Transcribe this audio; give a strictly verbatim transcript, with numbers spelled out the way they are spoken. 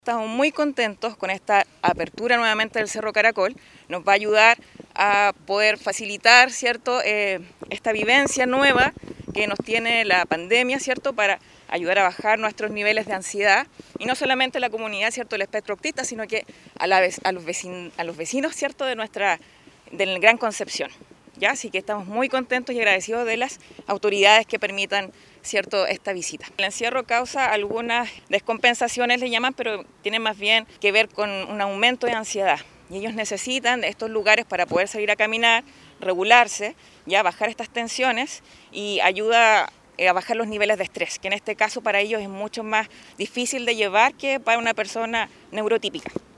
Estamos muy contentos con esta apertura nuevamente del Cerro Caracol. Nos va a ayudar a poder facilitar, ¿cierto?, eh, esta vivencia nueva que nos tiene la pandemia, ¿cierto?, para ayudar a bajar nuestros niveles de ansiedad. Y no solamente la comunidad, ¿cierto?, del espectro autista, sino que a, la, a, los, vecin, a los vecinos, ¿cierto?, de nuestra, del Gran Concepción. ¿Ya? Así que estamos muy contentos y agradecidos de las autoridades que permitan, ¿cierto?, esta visita. El encierro causa algunas descompensaciones, le llaman, pero tiene más bien que ver con un aumento de ansiedad. Y ellos necesitan de estos lugares para poder salir a caminar, regularse, ya bajar estas tensiones y ayuda a bajar los niveles de estrés, que en este caso para ellos es mucho más difícil de llevar que para una persona neurotípica.